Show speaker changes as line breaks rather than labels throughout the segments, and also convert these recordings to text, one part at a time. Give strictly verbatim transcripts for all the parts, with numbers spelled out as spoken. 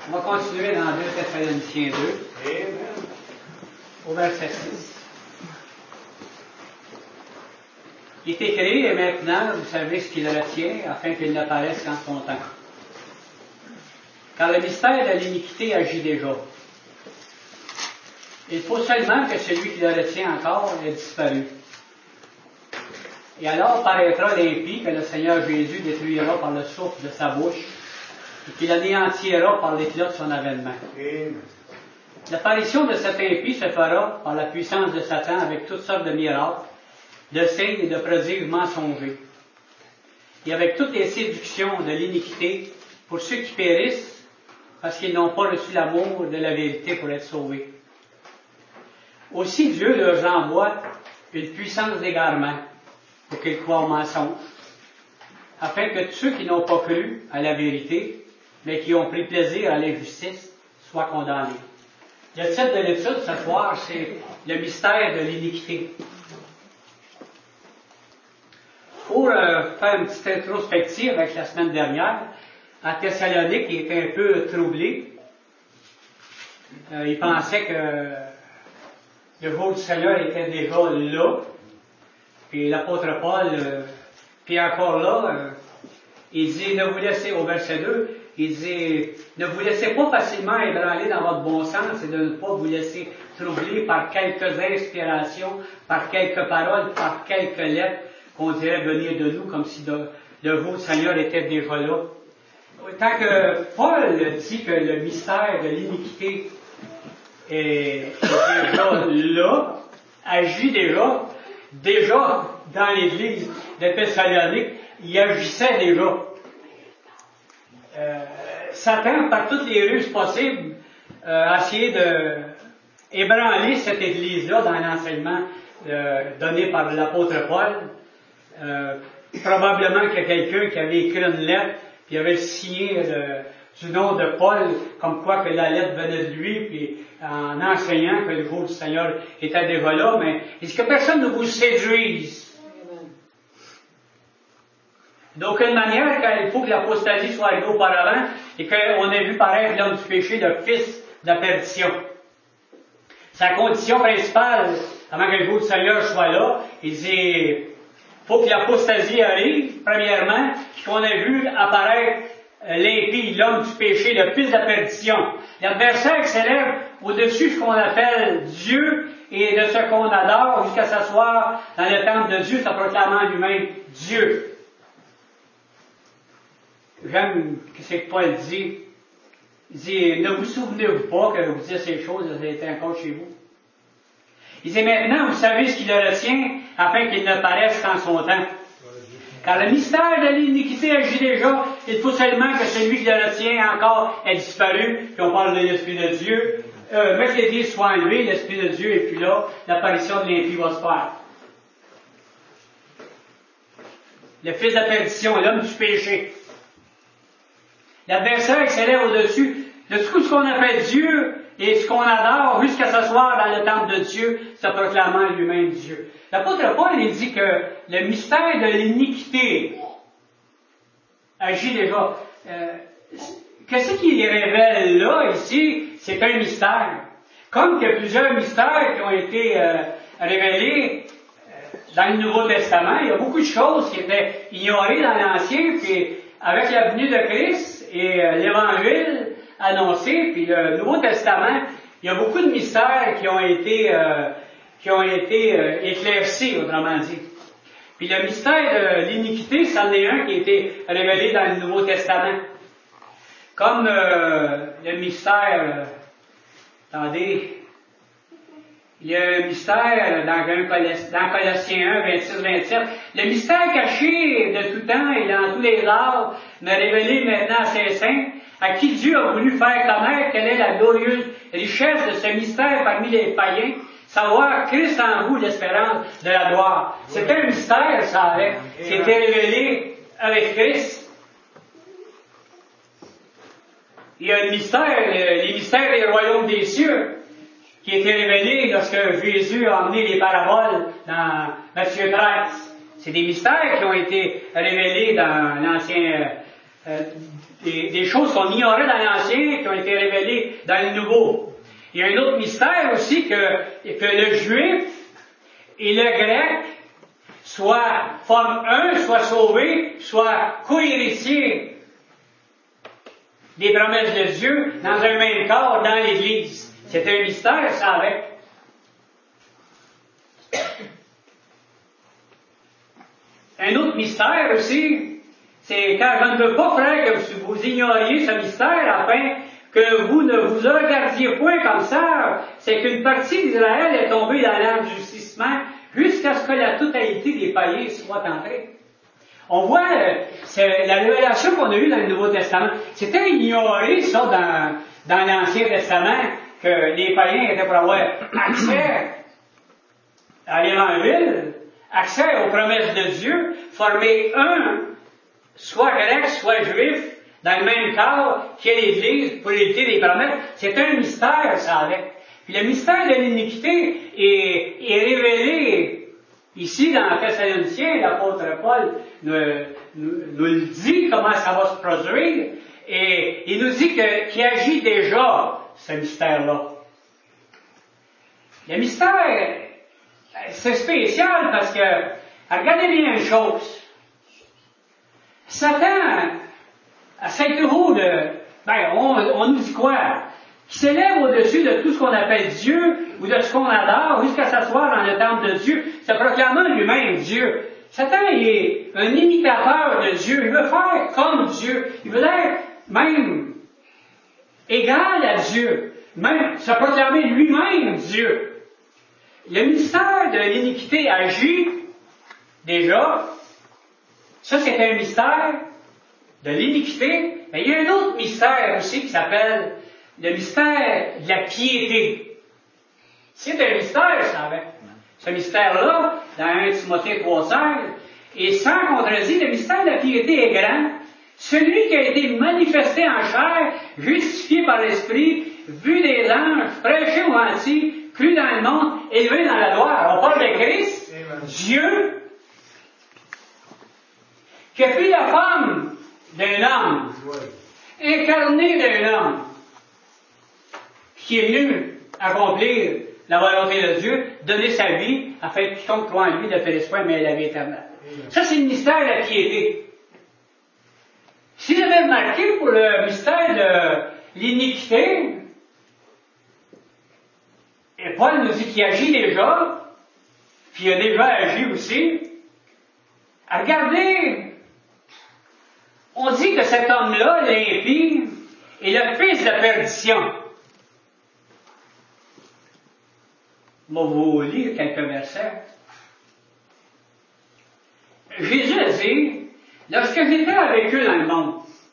On va continuer dans deux Thessaloniciens deux, Amen. Au verset six. Il est écrit, et maintenant, vous savez ce qu'il retient, afin qu'il n'apparaisse qu'en son temps. Car le mystère de l'iniquité agit déjà. Il faut seulement que celui qui le retient encore ait disparu. Et alors paraîtra l'impie que le Seigneur Jésus détruira par le souffle de sa bouche et qu'il anéantira par l'éclat de son avènement. L'apparition de cet impie se fera par la puissance de Satan avec toutes sortes de miracles, de signes et de prodiges mensongers, et avec toutes les séductions de l'iniquité pour ceux qui périssent parce qu'ils n'ont pas reçu l'amour de la vérité pour être sauvés. Aussi Dieu leur envoie une puissance d'égarement pour qu'ils croient au mensonge, afin que tous ceux qui n'ont pas cru à la vérité, mais qui ont pris plaisir à l'injustice, soient condamnés. Le titre de l'étude ce soir, c'est le mystère de l'iniquité. Pour euh, faire une petite introspective avec la semaine dernière, à Thessalonique, il était un peu troublé. Euh, il pensait que le jour du Seigneur était déjà là. Puis l'apôtre Paul, euh, puis encore là, euh, il dit, ne vous laissez, au verset deux, il dit, ne vous laissez pas facilement ébranler dans votre bon sens et de ne pas vous laisser troubler par quelques inspirations, par quelques paroles, par quelques lettres qu'on dirait venir de nous, comme si de, le jour du Seigneur était déjà là. Tant que Paul dit que le mystère de l'iniquité est déjà là, agit déjà, déjà dans l'église de Thessalonique, il agissait déjà. Euh, Satan, par toutes les ruses possibles, euh, a essayé de ébranler cette église-là dans l'enseignement euh, donné par l'apôtre Paul. Euh, probablement qu'il y a quelqu'un qui avait écrit une lettre, puis avait signé le, du nom de Paul, comme quoi que la lettre venait de lui, puis en enseignant que le jour du Seigneur était déjà là, mais est-ce que personne ne vous séduise? D'aucune manière, il faut que l'apostasie soit arrivée auparavant et qu'on ait vu paraître l'homme du péché, le fils de la perdition. Sa condition principale, avant que le jour du Seigneur soit là, il dit, il faut que l'apostasie arrive, premièrement, puis qu'on ait vu apparaître l'impie, l'homme du péché, le fils de la perdition. L'adversaire qui s'élève au-dessus de ce qu'on appelle Dieu et de ce qu'on adore jusqu'à s'asseoir dans le temple de Dieu, se proclamant lui-même Dieu. J'aime ce que Paul dit. Il dit, ne vous souvenez-vous pas que vous disiez ces choses, elles étaient encore chez vous. Il dit, maintenant, vous savez ce qui le retient, afin qu'il ne paraisse qu'en son temps. Car le mystère de l'iniquité agit déjà, il faut seulement que celui qui le retient encore ait disparu, puis on parle de l'Esprit de Dieu. Euh, mais que l'Église soit enlevée, l'Esprit de Dieu est plus là, l'apparition de l'impie va se faire. Le fils de la perdition, l'homme du péché. L'adversaire qui s'élève au-dessus de tout ce qu'on appelle Dieu et ce qu'on adore jusqu'à s'asseoir dans le temple de Dieu, se proclamant lui-même Dieu. L'apôtre Paul, il dit que le mystère de l'iniquité agit déjà. Euh, Qu'est-ce qu'il révèle là, ici? C'est un mystère. Comme qu'il y a plusieurs mystères qui ont été euh, révélés euh, dans le Nouveau Testament, il y a beaucoup de choses qui étaient ignorées dans l'Ancien, puis avec la venue de Christ et euh, l'Évangile annoncé, puis le Nouveau Testament, il y a beaucoup de mystères qui ont été, euh, qui ont été euh, éclaircis, autrement dit. Puis le mystère de l'iniquité, c'en est un qui a été révélé dans le Nouveau Testament. Comme euh, le mystère, euh, attendez, il y a un mystère dans, un, dans Colossiens un, vingt-six vingt-sept. Le mystère caché de tout temps et dans tous les arts, mais révélé maintenant à ses saints, à qui Dieu a voulu faire connaître quelle est la glorieuse richesse de ce mystère parmi les païens, savoir Christ en vous, l'espérance de la gloire. C'était un mystère, ça avait. C'était révélé avec Christ. Il y a un mystère, les mystères des royaumes des cieux, qui a été révélé lorsque Jésus a emmené les paraboles dans Matthieu treize. C'est des mystères qui ont été révélés dans l'Ancien, euh, des, des choses qu'on ignorait dans l'Ancien, qui ont été révélées dans le Nouveau. Il y a un autre mystère aussi que, que le Juif et le Grec soient forment un, soient sauvés, soient co-héritiers des promesses de Dieu dans un même corps, dans l'Église. C'est un mystère, ça, avec. Un autre mystère aussi, c'est quand je ne veux pas, frère, que vous, vous ignoriez ce mystère afin que vous ne vous regardiez point comme ça, c'est qu'une partie d'Israël est tombée dans l'endurcissement jusqu'à ce que la totalité des païens soit entrée. On voit euh, c'est la révélation qu'on a eue dans le Nouveau Testament. C'était ignoré, ça, dans, dans l'Ancien Testament, que les païens étaient pour avoir accès à l'Évangile, accès aux promesses de Dieu, former un, soit grec, soit juif, dans le même corps qu'est l'Église pour hériter des promesses. C'est un mystère, ça, avec. Puis le mystère de l'iniquité est, est révélé ici dans Thessaloniciens. L'apôtre Paul nous, nous, nous le dit, comment ça va se produire, et il nous dit que, qu'il agit déjà, ce mystère-là. Le mystère, c'est spécial parce que, regardez bien une chose. Satan essaie toujours de, ben, on, on nous dit quoi? Qui s'élève au-dessus de tout ce qu'on appelle Dieu, ou de ce qu'on adore, jusqu'à s'asseoir dans le temple de Dieu, se proclamant lui-même Dieu. Satan est un imitateur de Dieu. Il veut faire comme Dieu. Il veut être même égal à Dieu. Même se proclamer lui-même Dieu. Le mystère de l'iniquité agit déjà. Ça, c'est un mystère de l'iniquité. Mais il y a un autre mystère aussi qui s'appelle le mystère de la piété. C'est un mystère, ça, avec. Ce mystère-là, dans un Timothée trois seize, et sans contredit, le mystère de la piété est grand. Celui qui a été manifesté en chair, justifié par l'Esprit, vu des anges, prêché aux gentils, cru dans le monde, élevé dans la gloire. On parle de Christ, Dieu, qui a pris la forme d'un homme, incarné d'un homme, qui est venu accomplir la volonté de Dieu, donner sa vie, afin que quiconque croit en lui ne périsse point, mais ait la vie éternelle. Ça, c'est le mystère de la piété. Si vous avez remarqué pour le mystère de l'iniquité, et Paul nous dit qu'il agit déjà, puis il a déjà agi aussi, regardez, on dit que cet homme-là, l'impie, est le fils de perdition. Je vais vous lire quelques versets. Jésus a dit, lorsque j'étais avec eux dans le monde,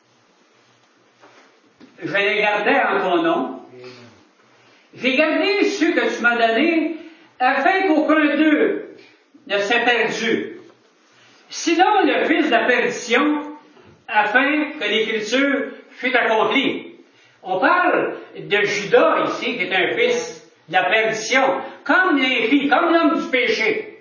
je les gardais en ton nom. J'ai gardé ceux que tu m'as donnés, afin qu'aucun d'eux ne s'est perdu. Sinon, le fils de la perdition, afin que l'écriture fût accomplie. On parle de Judas ici, qui est un fils de la perdition, comme l'impie, comme l'homme du péché.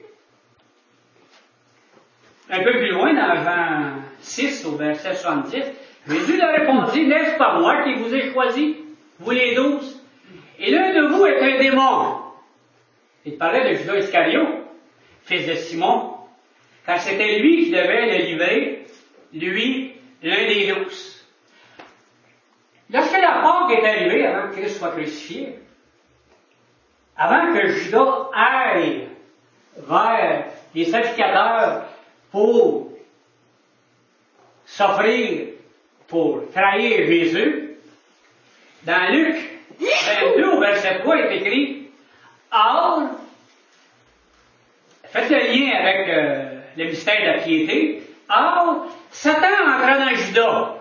Un peu plus loin, dans Jean six, au verset soixante-dix, Jésus leur répondit, n'est-ce pas moi qui vous ai choisi, vous les douze? Et l'un de vous est un démon. Il parlait de Judas Iscariot, fils de Simon, car c'était lui qui devait le livrer, lui, l'un des douze. Lorsque la Pâque est arrivée, avant que Christ soit crucifié, avant que Judas aille vers les sacrificateurs pour s'offrir, pour trahir Jésus, dans Luc vingt-deux, au verset trois, est écrit, or, faites le lien avec euh, le mystère de la piété, or, Satan entra dans Judas,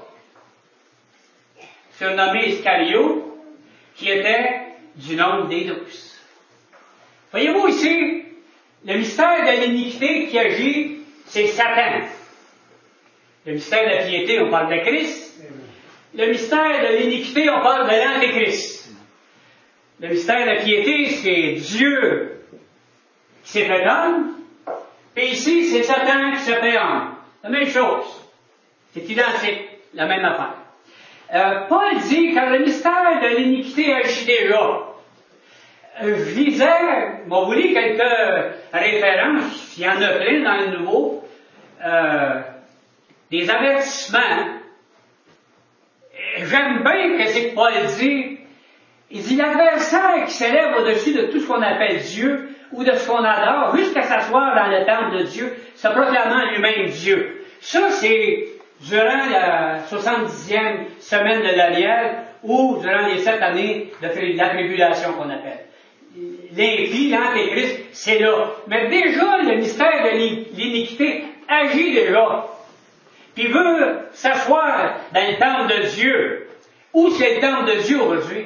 surnommé Iscariot, qui était du nombre des douze. Voyez-vous ici, le mystère de l'iniquité qui agit, c'est Satan. Le mystère de la piété, on parle de Christ. Le mystère de l'iniquité, on parle de l'Antéchrist. Le mystère de la piété, c'est Dieu qui s'est fait homme, et ici, c'est Satan qui s'est fait homme. La même chose. C'est identique. la même affaire. Euh, Paul dit, car le mystère de l'iniquité agit déjà. Euh, je lisais, bon, vous lisez quelques références, il y en a plein dans le Nouveau, euh, des avertissements. J'aime bien que c'est que Paul dit. Il dit, l'adversaire qui s'élève au-dessus de tout ce qu'on appelle Dieu ou de ce qu'on adore, jusqu'à s'asseoir dans le temple de Dieu, se proclamant lui-même Dieu. Ça, c'est durant la soixante-dixième semaine de Daniel ou durant les sept années de la tribulation qu'on appelle. L'impie, l'antéchrist, c'est là. Mais déjà, le mystère de l'iniquité agit déjà. Puis il veut s'asseoir dans le temple de Dieu. Où c'est le temple de Dieu aujourd'hui?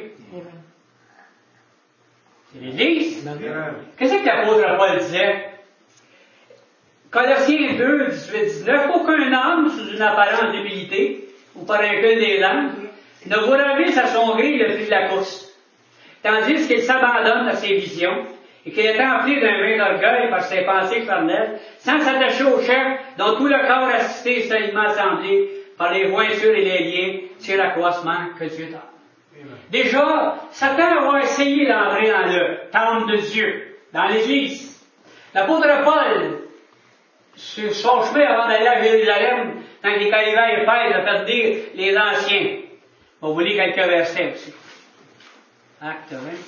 C'est l'Église. Qu'est-ce que l'apôtre Paul disait? Colossiens deux, dix-huit, dix-neuf, aucun homme, sous une apparence d'humilité, ou par un cul des langues, ne vous ravisse à son gré le prix de la course, tandis qu'il s'abandonne à ses visions, et qu'il est empli d'un vain d'orgueil par ses pensées charnelles, sans s'attacher au chef, dont tout le corps assisté est solidement assemblé par les jointures et les liens, c'est l'accroissement que Dieu donne. Déjà, Satan va essayer d'entrer dans le temple de Dieu, dans l'Église. L'apôtre Paul, sur son chemin avant d'aller à Jérusalem, quand il est arrivé à Éphèse, a fait dire les anciens. On va vous lire quelques versets aussi. Acte vingt.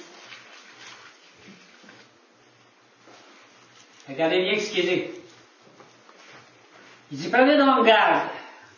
Regardez bien ce qu'il dit. Il dit, prenez donc garde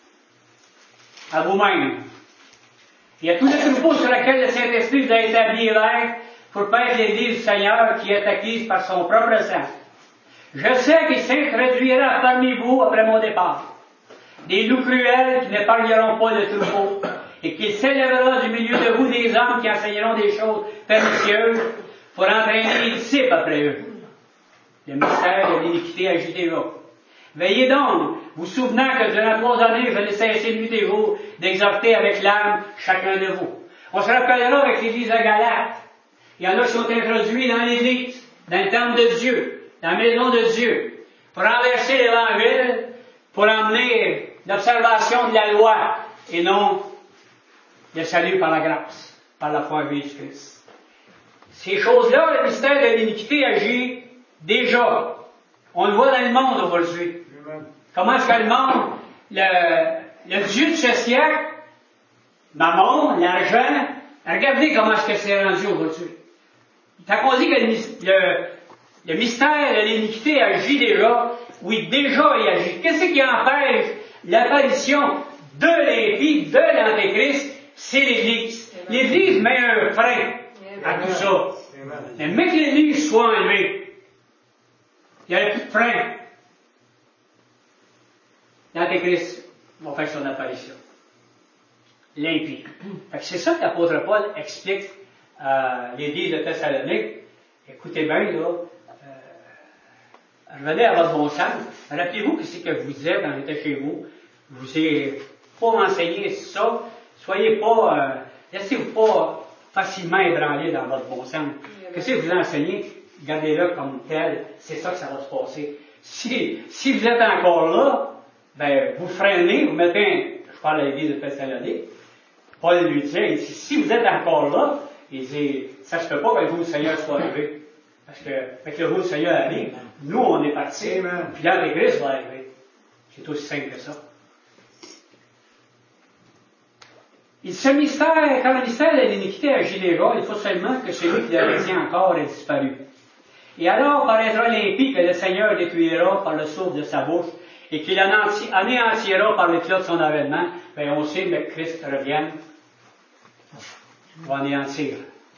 à vous-même. Il y a tout le troupeau sur lequel le Saint-Esprit vous a établi hier pour paître l'Église du Seigneur qui est acquise par son propre sang. Je sais qu'il s'introduira parmi vous après mon départ des loups cruels qui n'épargneront pas le troupeau, et qu'il s'élèvera du milieu de vous des hommes qui enseigneront des choses pernicieuses pour entraîner les disciples après eux. Le mystère de l'iniquité agité là. Veillez donc, vous souvenant que durant trois années, je n'ai cessé nuit et jour d'exhorter avec l'âme chacun de vous. On se rappellera avec l'Église de Galate. Il y en a qui sont introduits dans l'Église, dans le temple de Dieu, dans la maison de Dieu, pour renverser l'Évangile, pour emmener l'observation de la loi, et non le salut par la grâce, par la foi en Jésus-Christ. Ces choses-là, le mystère de l'iniquité agit déjà. On le voit dans le monde aujourd'hui. Comment est-ce que le monde, le, le Dieu de ce siècle, mammon, l'argent, regardez comment est-ce que c'est rendu aujourd'hui. Quand on dit que le, le, le mystère de l'iniquité agit déjà, oui, déjà il agit. Qu'est-ce qui empêche l'apparition de l'impie, de l'antéchrist? C'est l'Église. L'Église met un frein à tout ça. Mais mais que l'Église soit enlevée, il n'y a plus de frein. L'antéchrist va faire son apparition. L'impie. C'est ça que l'apôtre Paul explique à l'Église de Thessalonique. Écoutez bien, là, euh, revenez à votre bon sens. Rappelez-vous que c'est que je vous disais quand j'étais chez vous. Je vous ai pas enseigné ça. Soyez pas, euh, laissez-vous pas facilement ébranler dans votre bon sens. Qu'est-ce que vous enseignez? Gardez-le comme tel. C'est ça que ça va se passer. Si, si vous êtes encore là, ben, vous freinez, vous mettez un, je parle à l'Église de Thessalonique, Paul lui dit, il dit, si vous êtes encore là, il dit, ça se peut pas que le jour du Seigneur soit arrivé. Parce que, fait que le jour du Seigneur arrive, nous, on est partis, puis l'Antéchrist va arriver. C'est aussi simple que ça. Et ce mystère, quand le mystère de l'iniquité agit déjà, il faut seulement que celui qui le retient encore ait disparu. Et alors paraîtra l'impie que le Seigneur détruira par le souffle de sa bouche, et qu'il anéantira par l'éclat de son avènement. Ben, on sait que Christ revienne pour anéantir.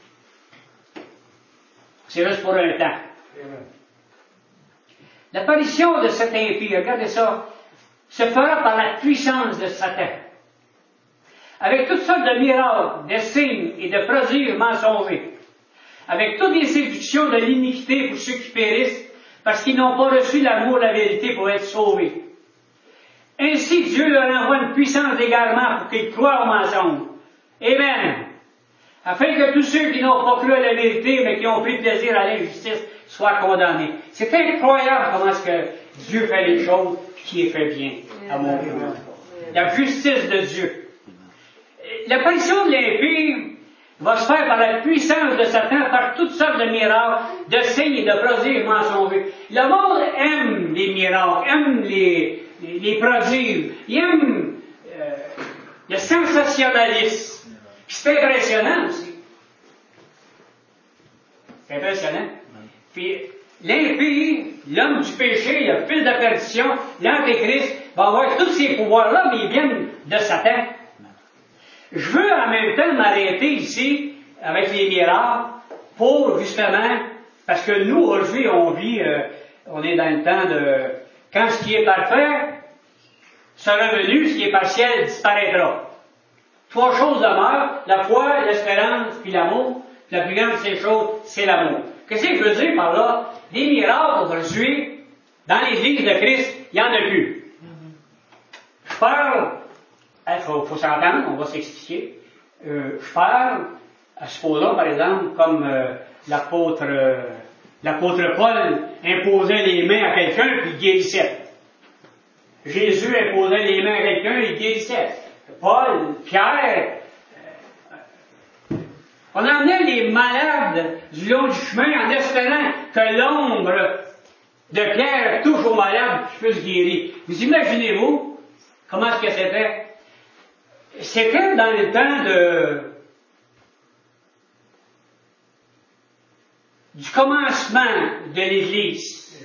C'est juste pour un temps. L'apparition de cet impie, regardez ça, se fera par la puissance de Satan. Avec toutes sortes de miracles, de signes et de prodiges mensongers. Avec toutes les séductions de l'iniquité pour ceux qui périssent, parce qu'ils n'ont pas reçu l'amour de la vérité pour être sauvés. Ainsi, Dieu leur envoie une puissance d'égarement pour qu'ils croient au mensonge. Amen. Afin que tous ceux qui n'ont pas cru à la vérité, mais qui ont pris plaisir à l'injustice, soient condamnés. C'est incroyable comment est-ce que Dieu fait les choses, qui est fait bien, à mon Dieu. la justice de Dieu. L'apparition de l'impie va se faire par la puissance de Satan, par toutes sortes de miracles, de signes et de prodiges mensongers. Le monde aime les miracles, aime les, les, les prodiges, il aime euh, le sensationnalisme. Puis c'est impressionnant aussi. C'est impressionnant. Puis l'impie, l'homme du péché, le fils de perdition, l'antéchrist, va avoir tous ces pouvoirs-là, mais ils viennent de Satan. Je veux en même temps m'arrêter ici avec les miracles pour justement, parce que nous aujourd'hui on vit, euh, on est dans le temps de quand ce qui est parfait sera revenu, ce qui est partiel disparaîtra. Trois choses demeurent, la foi, l'espérance, puis l'amour. Puis la plus grande de ces choses, c'est l'amour. Qu'est-ce que je veux dire par là? Des miracles aujourd'hui, dans l'Église de Christ, il n'y en a plus. Je parle. Il faut, faut s'entendre, on va s'expliquer. Euh, je parle, supposons par exemple, comme euh, l'apôtre, euh, l'apôtre Paul imposait les mains à quelqu'un puis il guérissait. Jésus imposait les mains à quelqu'un et il guérissait. Paul, Pierre, euh, on emmenait les malades du long du chemin en espérant que l'ombre de Pierre touche aux malades et puisse guérir. Vous imaginez-vous comment est-ce que c'était? C'était dans le temps de, du commencement de l'Église,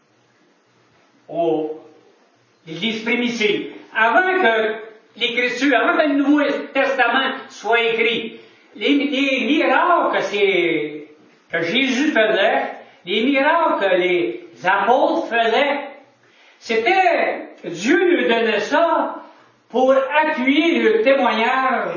au, l'Église primitive, avant que l'Écriture, avant que le Nouveau Testament soit écrit. Les, les miracles que, c'est, que Jésus faisait, les miracles que les apôtres faisaient, c'était, Dieu lui donnait ça pour appuyer le témoignage,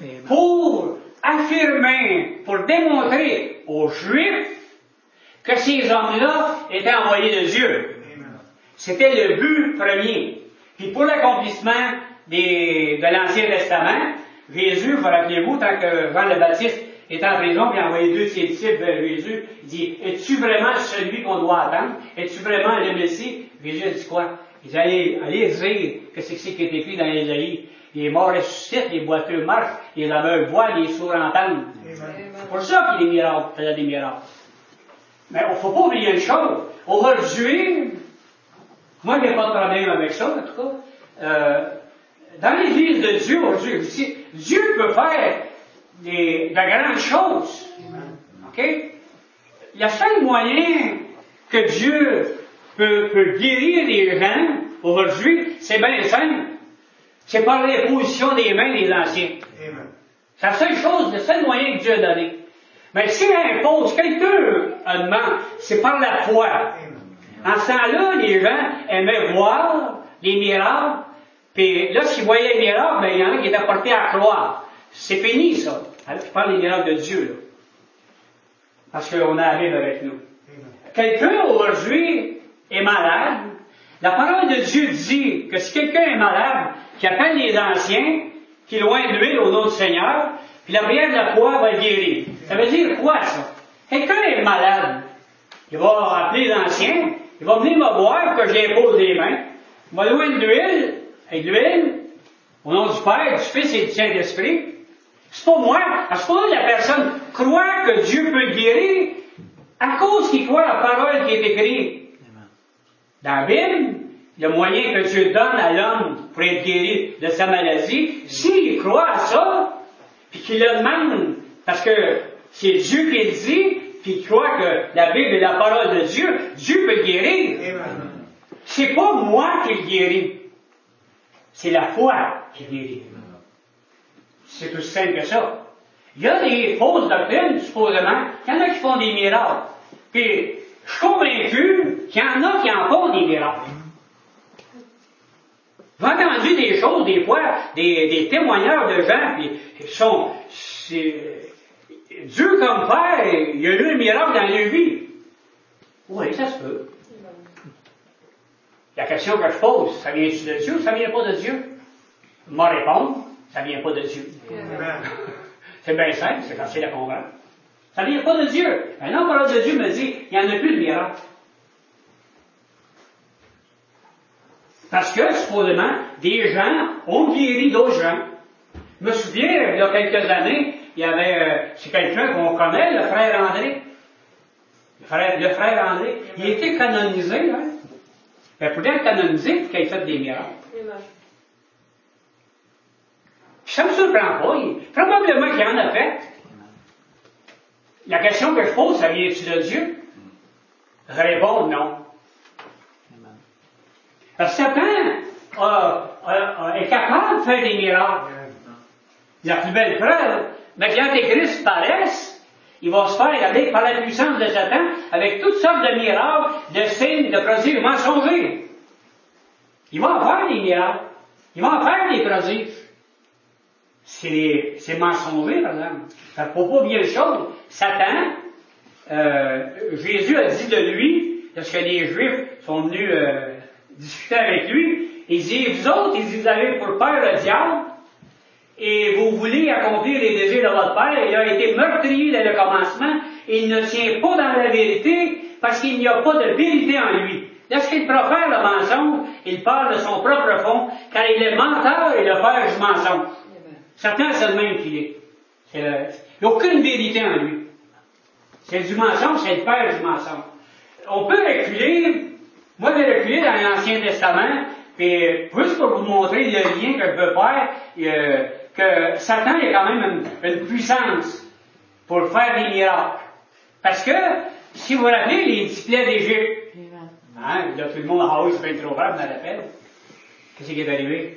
pour affirmer, pour démontrer aux Juifs que ces hommes-là étaient envoyés de Dieu. C'était le but premier. Puis pour l'accomplissement des, de l'Ancien Testament, Jésus, vous rappelez-vous, tant que Jean le Baptiste était en prison, puis il a envoyé deux de ses disciples vers Jésus, il dit, es-tu vraiment celui qu'on doit attendre? Es-tu vraiment le Messie? Jésus a dit quoi? Il dit, allez, allez dire que c'est ce qui est écrit dans l'Ésaïe. Les morts ressuscitent, les boiteux marchent, les aveugles voient, les sourds entendent. C'est pour ça qu'il y a des miracles, faisait des miracles. Mais il ne faut pas oublier une chose. Aujourd'hui, moi je n'ai pas de problème avec ça, en tout cas. Euh, dans l'Église de Dieu aujourd'hui, Dieu peut faire des, de grandes choses. OK? Le seul moyen que Dieu peut, peut guérir les gens aujourd'hui, c'est bien simple. C'est par l'imposition des mains des anciens. C'est la seule chose, le seul moyen que Dieu a donné. Mais s'il impose, quelqu'un demande, c'est par la foi. En ce temps-là, les gens aimaient voir les miracles, puis là, s'ils voyaient les miracles, ben, il y en a qui étaient portés à croire. C'est fini, ça. Alors, je parle des miracles de Dieu, là. Parce qu'on a la Bible avec nous. Quelqu'un, aujourd'hui, est malade. La parole de Dieu dit que si quelqu'un est malade, qu'il appelle les anciens, qu'il loin de l'huile au nom du Seigneur, puis la prière de la foi va le guérir. Ça veut dire quoi, ça? Quelqu'un est malade. Il va appeler les anciens, il va venir me voir que j'impose les mains. Il va loin de l'huile, avec l'huile, au nom du Père, du Fils et du Saint-Esprit. C'est pas moi, parce que la personne croit que Dieu peut le guérir à cause qu'il croit à la parole qui est écrite. Dans la Bible, le moyen que Dieu donne à l'homme pour être guéri de sa maladie, s'il croit à ça, puis qu'il le demande, parce que c'est Dieu qui le dit, puis il croit que la Bible est la parole de Dieu, Dieu peut le guérir. Amen. C'est pas moi qui le guéris, c'est la foi qui guérit. C'est aussi simple que ça. Il y a des fausses doctrines, supposément, il y en a qui font des miracles. Puis, je suis convaincu qu'il y en a qui en font des miracles. J'ai entendu des choses, des fois, des, des témoignages de gens, puis ils sont, Dieu comme Père, il y a eu un miracle dans leur vie. Oui, ça se peut. La question que je pose, ça vient-tu de Dieu ou ça vient pas de Dieu? M'a répondre, ça vient pas de Dieu. Amen. C'est bien simple, c'est facile à comprendre. Ça vient pas de Dieu. Maintenant, la parole de Dieu me dit, il n'y en a plus de miracle. Parce que, supposément, des gens ont guéri d'autres gens. Je me souviens, il y a quelques années, il y avait, euh, c'est quelqu'un qu'on connaît, le frère André. Le frère, le frère André. Il a été canonisé, hein. Ben, pour être canonisé, il faut qu'il ait fait des miracles. Ça ne me surprend pas. Il, probablement qu'il en a fait. La question que je pose, ça vient-tu de Dieu? Répondre non. Parce que Satan a, a, a, est capable de faire des miracles. La plus belle preuve, mais quand l'Antéchrist paraisse, il va se faire aller par la puissance de Satan avec toutes sortes de miracles, de signes, de prodiges mensongers. Il va en faire des miracles. Il va en faire des prodiges. C'est, c'est mensonger, par exemple. Ça ne faut pas oublier le chose. Satan, euh, Jésus a dit de lui, lorsque les Juifs sont venus euh, discuter avec lui, il dit, vous autres, ils disent, vous avez pour père le diable, et vous voulez accomplir les désirs de votre père, il a été meurtrier dès le commencement, et il ne tient pas dans la vérité, parce qu'il n'y a pas de vérité en lui. Lorsqu'il profère le mensonge, il parle de son propre fond, car il est menteur et le père du mensonge. Satan, c'est le même qu'il est. C'est le, il n'y a aucune vérité en lui. C'est du mensonge, c'est le père du mensonge. On peut reculer, moi je vais reculer dans l'Ancien Testament, et juste pour vous montrer le lien que je veux faire, euh, que Satan a quand même une, une puissance pour faire des miracles. Parce que, si vous vous rappelez, les dix plaies d'Égypte, hein, là tout le monde, ah oui, c'est bien trop grave, je me rappelle. Qu'est-ce qui est arrivé?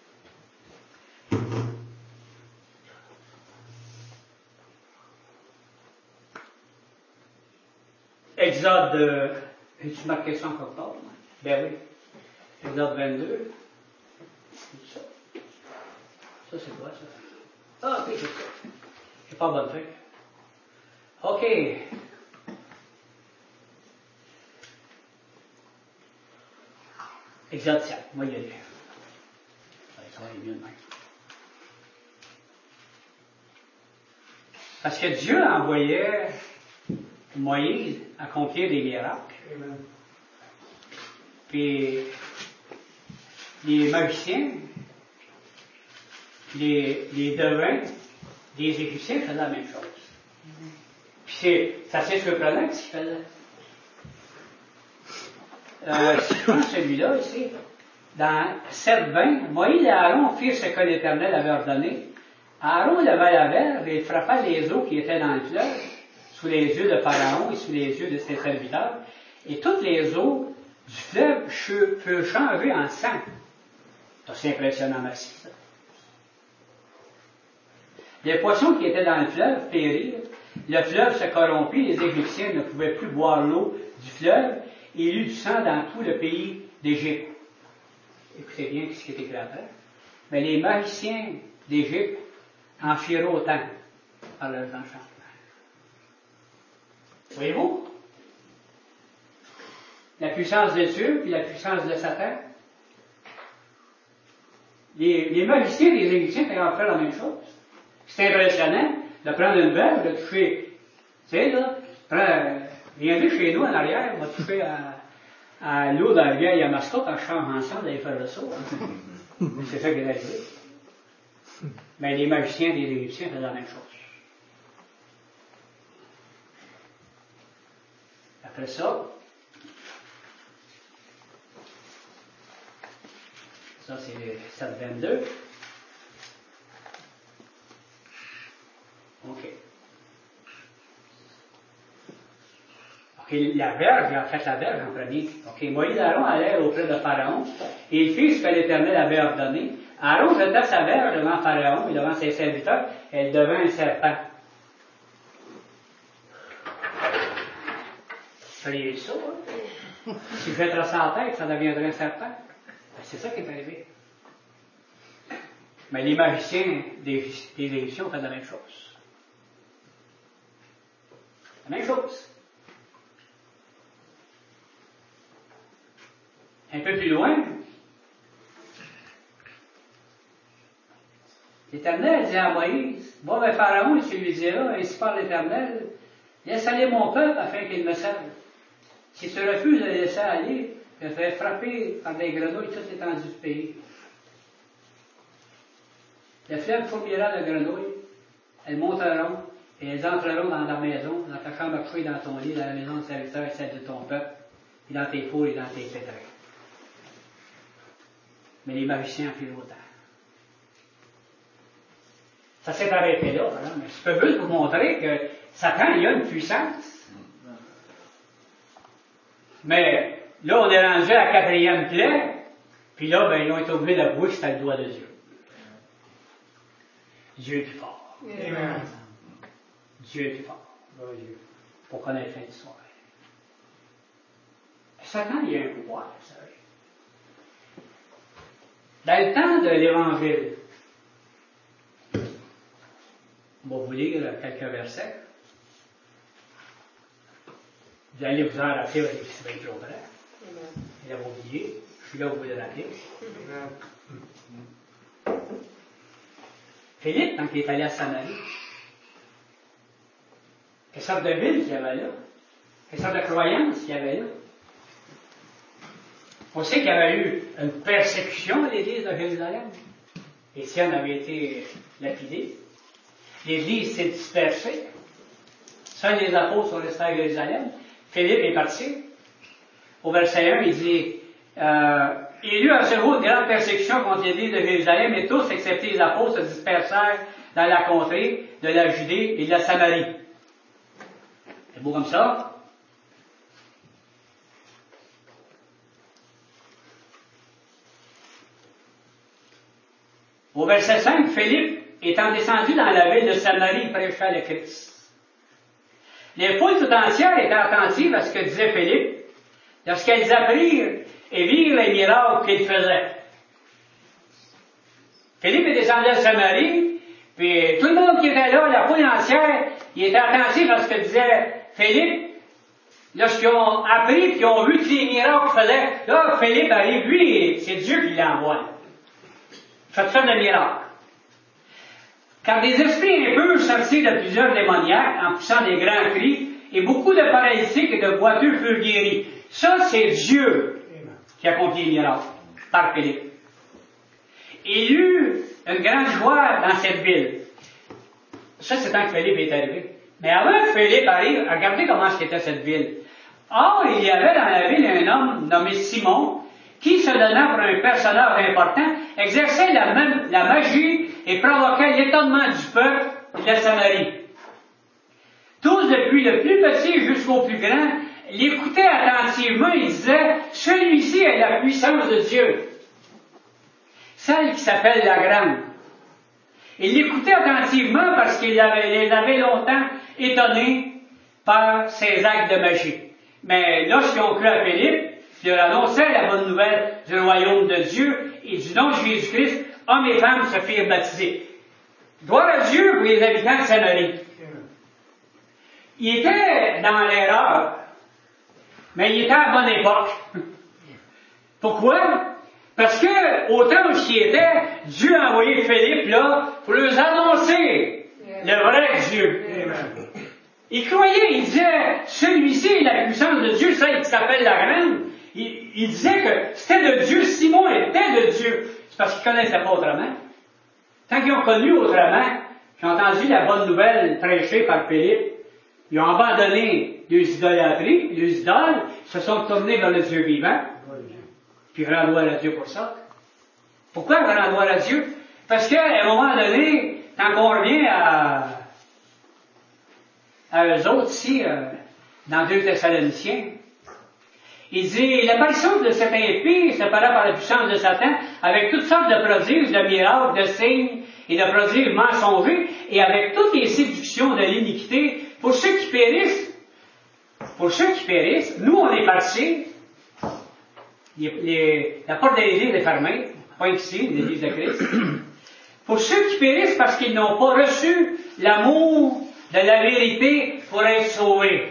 Exode, euh, as-tu marqué ça encore pas? Ben oui. Exode vingt-deux. C'est ça. Ça, c'est quoi, ça? Ah, ok, c'est ça. J'ai pas bonne feuille. OK. Exode sept. Moi, il y a lu. Ça va être mieux de même. Parce que Dieu envoyait Moïse accomplir des miracles. Amen. Puis les magiciens, les, les devins, les Égyptiens faisaient la même chose. Amen. Puis c'est, c'est assez surprenant ce qu'ils faisaient. Euh, si je prends celui-là ici, dans sept vingt, Moïse et Aaron firent ce que l'Éternel avait ordonné. Aaron leva la verge et frappa les eaux qui étaient dans le fleuve, sous les yeux de Pharaon et sous les yeux de ses serviteurs, et toutes les eaux du fleuve furent changées en sang. C'est impressionnant, merci, ça. Les poissons qui étaient dans le fleuve périrent, le fleuve se corrompit, les Égyptiens ne pouvaient plus boire l'eau du fleuve, et il y eut du sang dans tout le pays d'Égypte. Écoutez bien ce qui est écrit après. Mais les magiciens d'Égypte en firent autant par leurs enchantements. Voyez-vous? La puissance de Dieu puis la puissance de Satan. Les, les magiciens des Égyptiens étaient en faire la même chose. C'est impressionnant de prendre une verge, de toucher. Tu sais, là, prends, viens chez nous en arrière, on va toucher à, à l'eau dans la vieille mascotte en changeant ensemble d'aller faire le saut. C'est ça qui est arrivé. Mais les magiciens des Égyptiens faisaient la même chose. Après ça, ça c'est sept vingt-deux. OK. OK, la verge, en fait la verge en premier. OK, Moïse et Aaron allèrent auprès de Pharaon, et ils firent ce que l'Éternel avait ordonné. Aaron jeta sa verge devant Pharaon et devant ses serviteurs, elle devint un serpent. Ça y est ça, hein? Si je jetterais ça en tête, ça deviendrait un serpent. Ben, c'est ça qui est arrivé. Mais les magiciens des, des Égyptiens ont fait la même chose. La même chose. Un peu plus loin, l'Éternel dit à Moïse, va vers Pharaon et tu lui diras, ainsi parle l'Éternel, laisse aller mon peuple afin qu'il me serve. Si tu refuses de le laisser aller, se fait frapper par des grenouilles toute l'étendue du pays. La fleuve fourmillera de grenouilles, elles monteront et elles entreront dans ta maison, dans ta chambre à coucher, dans ton lit, dans la maison de serviteur et celle de ton peuple, et dans tes fours et dans tes pétrins. Mais les magiciens en firent autant. Ça s'est arrêté là, hein, mais je peux juste vous montrer que Satan, il a une puissance. Mais là, on est rendu à la quatrième plaie, puis là, ben, ils ont été obligés d'avouer que c'était le doigt de Dieu. Dieu est plus fort. Amen. Dieu est plus fort. Pour connaître fin d'histoire. Satan, il a un pouvoir, vous savez. Dans le temps de l'Évangile, on va vous lire quelques versets. Vous allez vous en rappeler avec ce qui va être trop vrai. Et là, vous oubliez. Je suis là pour vous le rappeler. Philippe, quand il est allé à Samarie, quelle sorte de ville qu'il y avait là? Quelle sorte de croyance qu'il y avait là? On sait qu'il y avait eu une persécution à l'église de Jérusalem. Étienne avait été lapidé. L'église s'est dispersée. Seuls les apôtres sont restés à Jérusalem. Philippe est parti. Au verset un, il dit euh, il y eut à ce jour une grande persécution contre l'église de Jérusalem, et tous, excepté les apôtres, se dispersèrent dans la contrée de la Judée et de la Samarie. C'est beau comme ça. Au verset cinq, Philippe, étant descendu dans la ville de Samarie, prêcha le Christ. Les foules tout entières étaient attentives à ce que disait Philippe, lorsqu'elles apprirent et virent les miracles qu'il faisait. Philippe est descendu à Samarie, puis tout le monde qui était là, la foule entière, il était attentif à ce que disait Philippe. Lorsqu'ils ont appris, puis ils ont vu tous les miracles qu'il faisait, là, Philippe arrive, lui, c'est Dieu qui l'envoie. Faites ça de miracles. Car des esprits impurs sortirent de plusieurs démoniaques en poussant des grands cris, et beaucoup de paralytiques et de boiteux furent guéris. Ça, c'est Dieu qui accomplit les miracles, par Philippe. Il y eut une grande joie dans cette ville. Ça, c'est tant que Philippe est arrivé. Mais avant que Philippe arrive, regardez comment c'était cette ville. Or, il y avait dans la ville un homme nommé Simon, qui, se donnant pour un personnage important, exerçait la, même, la magie et provoquait l'étonnement du peuple de la Samarie. Tous, depuis le plus petit jusqu'au plus grand, l'écoutaient attentivement et disaient « Celui-ci est la puissance de Dieu. » Celle qui s'appelle la Grande. Ils l'écoutaient attentivement parce qu'il les avait longtemps étonnés par ses actes de magie. Mais lorsqu'ils ont cru à Philippe, qui leur annonçait la bonne nouvelle du royaume de Dieu et du nom de Jésus-Christ, hommes et femmes se firent baptiser. Gloire à Dieu pour les habitants de Samarie. Il était dans l'erreur, mais il était à la bonne époque. Pourquoi? Parce que, au temps où il était, Dieu a envoyé Philippe là pour leur annoncer le vrai Dieu. Il croyait, il disait, celui-ci est la puissance de Dieu, celle qui s'appelle la Grande. Il, il disait que c'était de Dieu, Simon était de Dieu. C'est parce qu'ils ne connaissaient pas autrement. Tant qu'ils ont connu autrement, qu'ils ont entendu la bonne nouvelle prêchée par Philippe, ils ont abandonné les idolâtries, les idoles, se sont tournés vers le Dieu vivant, puis rendent gloire à Dieu pour ça. Pourquoi rendre gloire à Dieu? Parce qu'à un moment donné, quand on revient à, à eux autres ici, euh, dans deux Thessaloniciens, il dit, l'apparition de cet impie séparé par la puissance de Satan, avec toutes sortes de prodiges, de miracles, de signes et de prodiges mensongers, et avec toutes les séductions de l'iniquité, pour ceux qui périssent, pour ceux qui périssent, nous on est partis, les, les, la porte de l'église est fermée, pas ici, l'église de Christ, pour ceux qui périssent parce qu'ils n'ont pas reçu l'amour de la vérité pour être sauvés.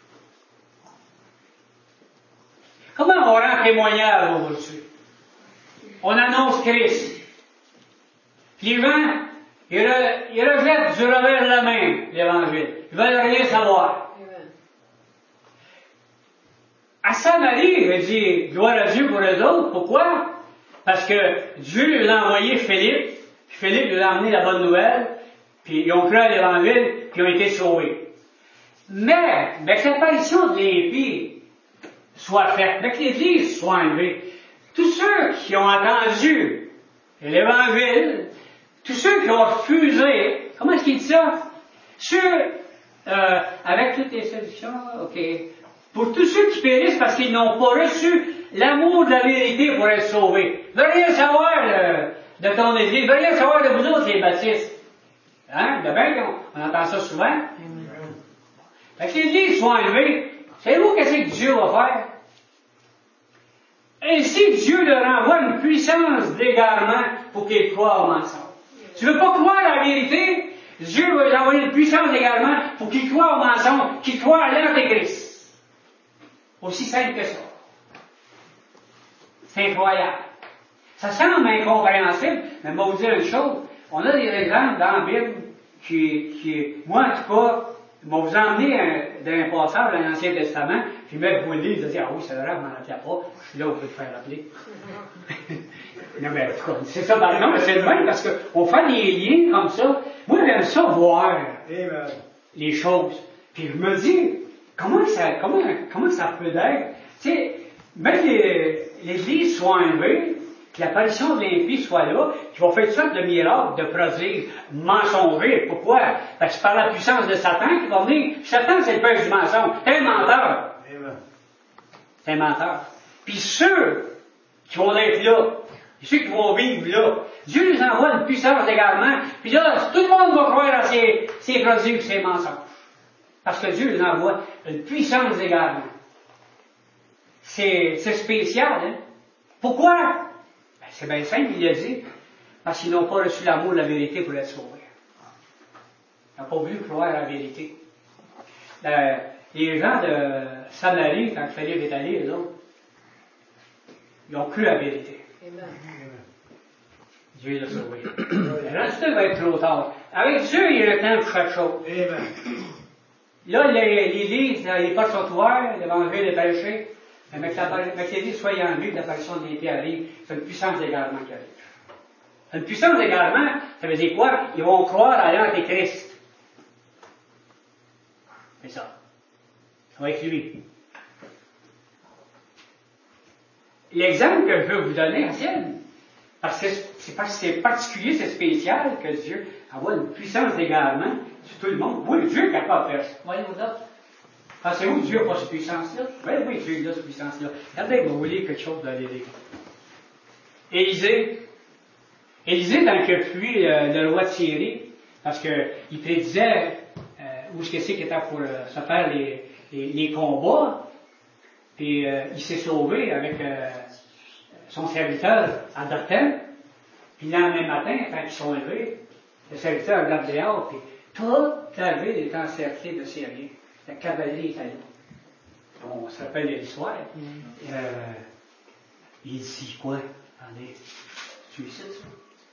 Comment on rend témoignage aujourd'hui? On annonce Christ. Les gens, ils, re, ils rejettent du revers de la main l'Évangile. Ils ne veulent rien savoir. Amen. À Samarie, il dit, gloire à Dieu pour eux autres. Pourquoi? Parce que Dieu lui a envoyé Philippe, puis Philippe lui a emmené la bonne nouvelle, puis ils ont cru à l'Évangile, puis ils ont été sauvés. Mais, mais que l'apparition de l'impie soit faite, mais que l'Église soit enlevée. Tous ceux qui ont entendu l'Évangile, tous ceux qui ont refusé, comment est-ce qu'il dit ça? Ceux, euh, avec toutes les solutions, ok. Pour tous ceux qui périssent parce qu'ils n'ont pas reçu l'amour de la vérité pour être sauvés. Ne veut rien savoir là, de ton Église, ne veut rien savoir de vous autres, les baptistes. Hein? De bien, on, on entend ça souvent. Fait que l'Église soit enlevée, savez-vous qu'est-ce que Dieu va faire? Ainsi, Dieu leur envoie une puissance d'égarement pour qu'ils croient au mensonge. Tu ne veux pas croire à la vérité? Dieu va leur envoyer une puissance d'égarement pour qu'ils croient au mensonge, qu'ils croient à l'Antéchrist. Aussi simple que ça. C'est incroyable. Ça semble incompréhensible, mais je vais vous dire une chose. On a des exemples dans la Bible qui, qui moi en tout cas, je vais vous emmener d'un passage dans l'Ancien Testament, puis même vous le lire, vous dire, ah oui, c'est vrai, je m'en rappelle pas, je suis là, on peut le faire rappeler. Non, mais en tout cas, c'est ça, non, mais c'est le même, parce qu'on fait des liens comme ça. Moi, j'aime ça voir Amen. Les choses. Puis je me dis, comment ça, comment, comment ça peut être? Tu sais, même que l'Église soit enlevée, que l'apparition de l'impie soit là, qu'il va faire ça le miracle de produire mensonger. Pourquoi? Parce que c'est par la puissance de Satan qui va venir. Satan, c'est le père du mensonge. C'est un menteur. Amen. C'est un menteur. Puis ceux qui vont être là, ceux qui vont vivre là, Dieu nous envoie une puissance d'égarement, puis là, tout le monde va croire à ses, ses produits et ses mensonges. Parce que Dieu nous envoie une puissance d'égarement. C'est, c'est spécial, hein? Pourquoi? Ben, c'est bien simple, il a dit. Parce qu'ils n'ont pas reçu l'amour de la vérité pour être sauvés. Ils n'ont pas voulu croire à la vérité. Euh, les gens de Samarie, quand Philippe est allé, eux autres, ils ont cru à la vérité. Amen. Dieu l'a sauvé. Là, ça va être trop tard. Avec Dieu, il y a un temps pour chaque chose. Amen. Là, l'Église, les portes sont ouvertes, l'Évangile est prêché. Mais que l'Église soit enlevée, l'apparition de l'impie arrive, c'est une puissance d'égarement qui arrive. Une puissance d'égarement, ça veut dire quoi? Ils vont croire à l'Antéchrist. C'est ça. Ça va être lui. L'exemple que je veux vous donner, c'est parce que c'est parce que c'est particulier, c'est spécial que Dieu envoie une puissance d'égarement sur tout le monde. Oui, Dieu est capable de faire ça. Voyez-vous ça? Pensez-vous que Dieu n'a pas cette puissance-là? Oui, oui, Dieu a cette puissance-là. Regardez, je vais vous lire quelque chose dans les livres. Élisée, Élisée, dans qu'il a fui euh, le roi de Syrie, parce qu'il prédisait euh, où est-ce que c'est qu'il était pour euh, se faire les, les, les combats, puis euh, il s'est sauvé avec euh, son serviteur à Dothan, puis le lendemain matin, quand ils sont levés, le serviteur regarde dehors, puis toute la ville est encerclée de Syriens. La cavalerie est allée. On se rappelle de l'histoire. Mm. Euh, il dit quoi? Attendez, tu sais ça?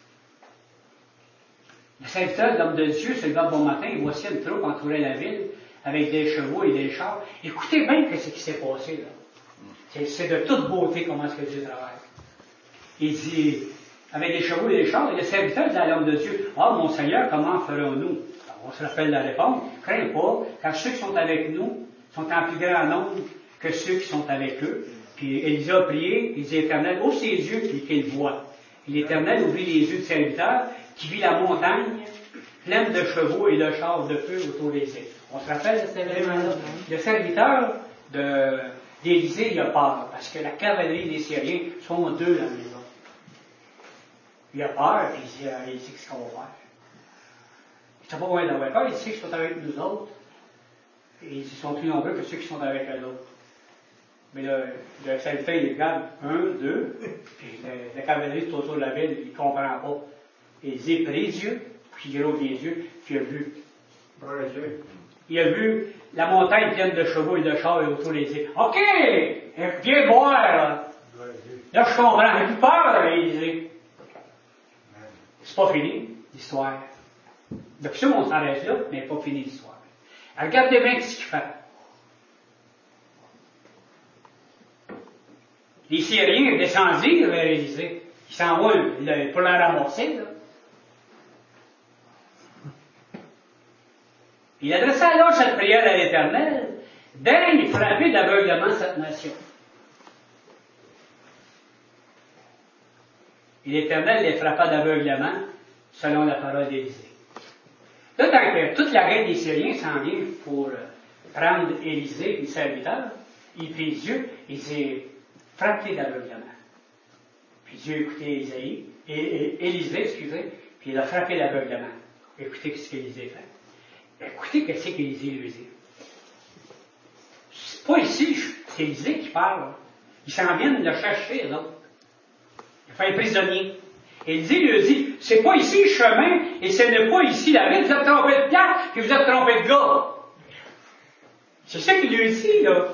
Le serviteur de l'homme de Dieu se leva bon matin, et voici une troupe entourait la ville avec des chevaux et des chars. Écoutez bien ce qui s'est passé là. C'est, c'est de toute beauté comment est-ce que Dieu travaille. Il dit, avec des chevaux et des chars, et le serviteur dit à l'homme de Dieu, ah, mon Seigneur, comment ferons-nous? On se rappelle la réponse. Crains pas, car ceux qui sont avec nous sont en plus grand nombre que ceux qui sont avec eux. Puis Élisée a prié, il dit, Éternel, ô ses yeux, puis qu'il voit. Et l'Éternel ouvrit les yeux du serviteur, qui vit la montagne pleine de chevaux et de chars de feu autour des îles. On se rappelle de cet événement-là? Le serviteur de, d'Élisée, il a peur, parce que la cavalerie des Syriens sont deux dans la maison. Il a peur, puis il dit, il dit qu'est-ce qu'on va faire? Il ne sait pas combien d'avoir peur, il sait qu'ils sont avec nous autres, et ils sont plus nombreux que ceux qui sont avec eux autres. Mais le, le serviteur, il regarde un, deux, puis le, la cavalerie tout autour de la ville, il ne comprend pas. Et il dit, pris les yeux, puis il ouvre les yeux, puis il a vu. Il a vu la montagne pleine de chevaux et de chars et autour des îles. OK! Viens voir, là. Là, je comprends. J'ai plus peur, il dit. C'est pas fini, l'histoire. Depuis ça, on s'arrête là, mais pas fini l'histoire. Regardez bien ce qu'il fait. les Syriens descendirent vers Élisée. Ils s'en vont le, pour la ramasser, là. Il adressa alors cette prière à l'Éternel, daigne frapper d'aveuglement cette nation. Et l'Éternel les frappa d'aveuglement, selon la parole d'Élisée. Là, tant que toute la reine des Syriens s'en vient pour prendre Élisée, le serviteur, il prie Dieu, il s'est frappé d'aveuglement. Puis Dieu a écouté Ésaïe, et, et, Élisée, excusez, puis il a frappé d'aveuglement. Écoutez ce qu'Élisée fait. Écoutez qu'est-ce qu'Élisée lui dit. C'est pas ici, c'est Élisée qui parle. Ils s'en viennent le chercher, là. Il fait un prisonnier. Élisée lui dit, c'est pas ici le chemin, et ce n'est pas ici la ville, vous êtes trompé de place, puis vous êtes trompé de gars. C'est ça qu'il lui dit, là.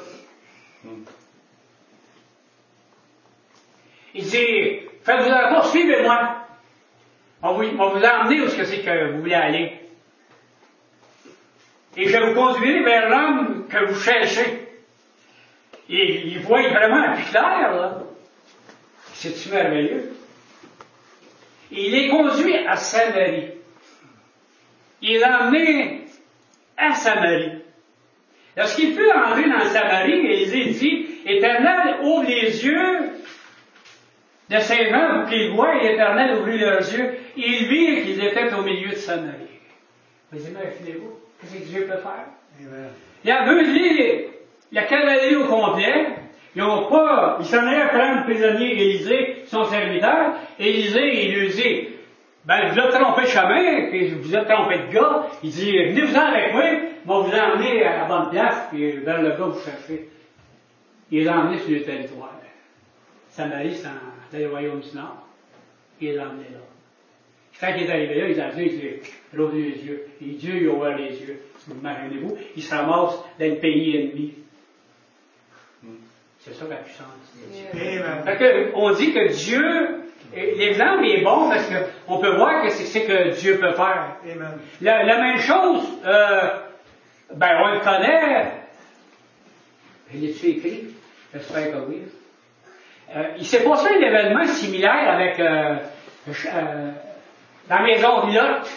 Il dit, faites-vous encore, suivez-moi. On va vous emmener où est-ce que c'est que vous voulez aller. Et je vous conduirai vers l'homme que vous cherchez. Et il voit vraiment plus clair, là. C'est-tu merveilleux? Et il est conduit à Samarie. Il l'a emmené à Samarie. Lorsqu'il fut entré dans Samarie, Élisée dit, Éternel, ouvre les yeux de ces gens pour qu'ils voient, et l'Éternel ouvrit leurs yeux, et ils virent qu'ils étaient au milieu de Samarie. Vous imaginez-vous, qu'est-ce que Dieu peut faire? Amen. Il a aveuglé la cavalerie au complet. Ils n'ont pas, ils s'en allaient prendre prisonnier Élisée, son serviteur. Élisée, il lui dit, ben, vous êtes trompé de chemin, puis vous êtes trompé de gars. Il dit, venez-vous-en avec moi, moi vous emmener à la bonne place, puis vers le gars que vous cherchez. Il les a emmenés sur le territoire. Samarie, c'est dans le royaume du Nord. Il les a emmenés là. Quand il est arrivé là, il a dit, il a ouvert les yeux. Et Dieu, il a ouvert les yeux. Vous imaginez-vous, il se ramasse dans le pays ennemi. C'est ça la puissance de Dieu. Fait que, on dit que Dieu, l'exemple est bon parce qu'on peut voir que c'est ce que Dieu peut faire. Amen. La, la même chose, euh, ben on le connaît. L'as-tu écrit? J'espère que oui. Euh, il s'est passé un événement similaire avec euh, euh, la maison de Lot.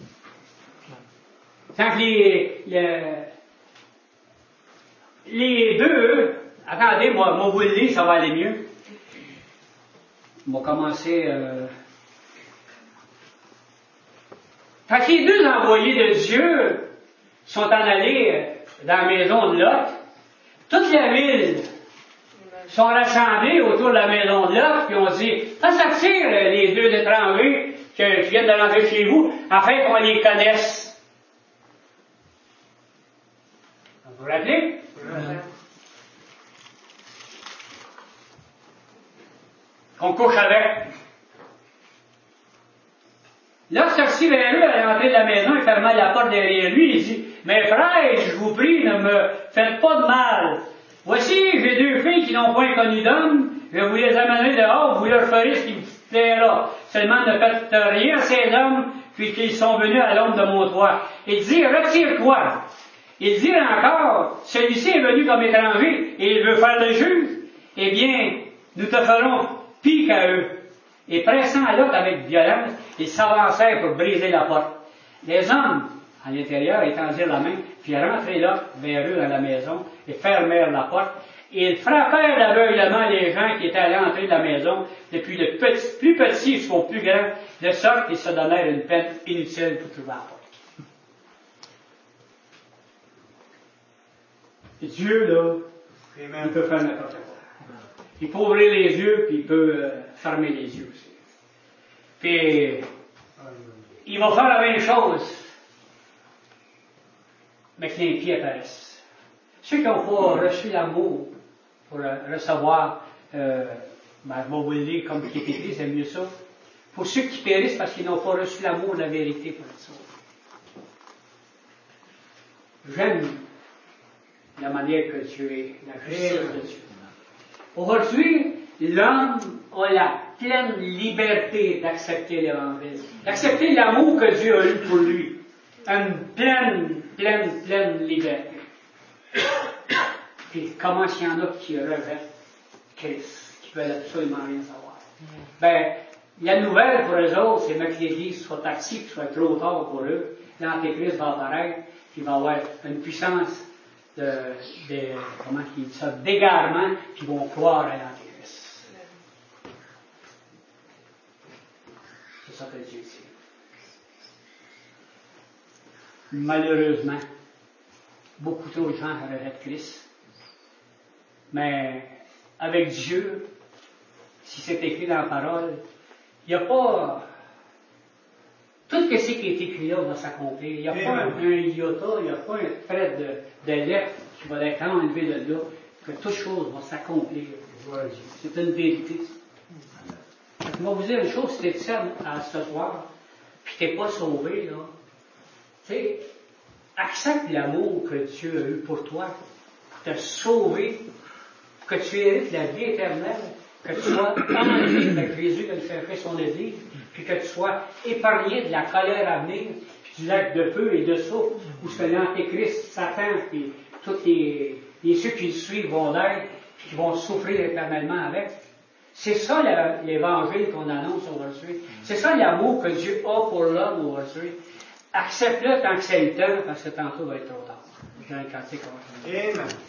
Quand les, les, les deux, attendez, moi, moi vous le lire, ça va aller mieux. On va commencer. Euh... Quand les deux envoyés de Dieu sont en allés dans la maison de Lot, toute la ville sont rassemblés autour de la maison de Lot, puis on dit, ça s'attire les deux étrangers qui viennent de rentrer chez vous, afin qu'on les connaisse. Vous vous rappelez? Oui. Qu'on couche avec. Là, sorti vers eux, à l'entrée de la maison, il ferma la porte derrière lui, il dit, mes frères, je vous prie, ne me faites pas de mal. Voici, j'ai deux filles qui n'ont point connu d'homme, je vous les amènerai dehors, vous leur ferez ce qui vous plaira. Seulement ne faites rien à ces hommes, puis qu'ils sont venus à l'ombre de mon toit. Il dit, retire-toi. Il dit encore, celui-ci est venu comme étranger, et il veut faire le juge. Eh bien, nous te ferons pis qu'à eux. Et pressant à l'autre avec violence, ils s'avancèrent pour briser la porte. Les hommes, à l'intérieur, étendirent la main, puis rentrèrent là, vers eux dans la maison, et fermèrent la porte. Et ils frappèrent d'aveuglement les gens qui étaient à l'entrée de la maison, depuis le petit, plus petit jusqu'au plus grand, de sorte qu'ils se donnèrent une peine inutile pour trouver la porte. Et Dieu, là, Amen. Il peut faire n'importe quoi. Il peut ouvrir les yeux, puis il peut euh, fermer les yeux aussi. Puis, il va faire la même chose, mais que les pieds apparaissent. Ceux qui n'ont pas reçu l'amour pour euh, recevoir, euh, ben, je vais vous le dire comme qui est écrit, c'est mieux ça. Pour ceux qui périssent parce qu'ils n'ont pas reçu l'amour de la vérité pour être sauvés. J'aime la manière que Dieu est, la justice de Dieu. Aujourd'hui, l'homme a la pleine liberté d'accepter l'Évangile, d'accepter l'amour que Dieu a eu pour lui. Une pleine, pleine, pleine liberté. Puis comment il y en a qui rejettent Christ, qui qui veulent absolument rien savoir. Ben, la nouvelle pour eux autres, c'est que l'Église soit partie, que ce soit trop tard pour eux. L'Antéchrist va apparaître, puis il va avoir une puissance de, de comment il dit ça, d'égarement, puis ils vont croire à l'Antéchrist. C'est ça que Dieu dit. Malheureusement, beaucoup trop de gens rejettent Christ. Mais avec Dieu, si c'est écrit dans la parole, il n'y a pas... Tout ce qui est écrit là va s'accomplir. Il n'y a pas un, un iota, il n'y a pas un trait de, de lettre qui va être enlevé de là, que toute chose va s'accomplir. C'est une vérité. Je vais vous dire une chose, si tu es seul à ce soir, puis tu n'es pas sauvé, là, tu sais, accepte l'amour que Dieu a eu pour toi, pour te sauver, que tu hérites la vie éternelle, que tu sois enlevé avec Jésus de le faire faire son Église, puis que tu sois épargné de la colère à venir, puis du lac de feu et de souffle, où ce que l'Antéchrist, Satan, puis tous les, les ceux qui le suivent vont l'être, puis qui vont souffrir éternellement avec. C'est ça l'évangile qu'on annonce aujourd'hui. C'est ça l'amour que Dieu a pour l'homme aujourd'hui. Accepte-le tant que c'est le temps, parce que tantôt va être trop tard. J'ai un cantique. Amen.